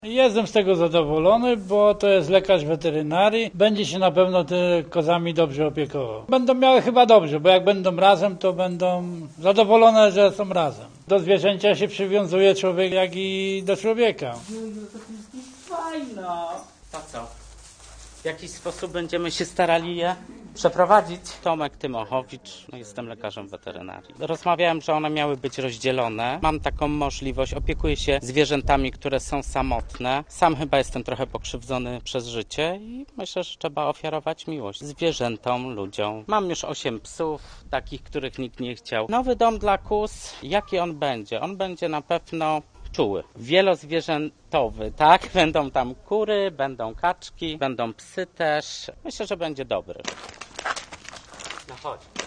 Jestem z tego zadowolony, bo to jest lekarz weterynarii. Będzie się na pewno tymi kozami dobrze opiekował. Będą miały chyba dobrze, bo jak będą razem, to będą zadowolone, że są razem. Do zwierzęcia się przywiązuje człowiek, jak i do człowieka. Fajna. To co? W jakiś sposób będziemy się starali je przeprowadzić. Tomek Tymochowicz, jestem lekarzem weterynarii. Rozmawiałem, że one miały być rozdzielone. Mam taką możliwość, opiekuję się zwierzętami, które są samotne. Sam chyba jestem trochę pokrzywdzony przez życie i myślę, że trzeba ofiarować miłość zwierzętom, ludziom. Mam już 8 psów, takich, których nikt nie chciał. Nowy dom dla kóz, jaki on będzie? On będzie na pewno czuły, wielozwierzętowy, tak? Będą tam kury, będą kaczki, będą psy też. Myślę, że będzie dobry. No chodź.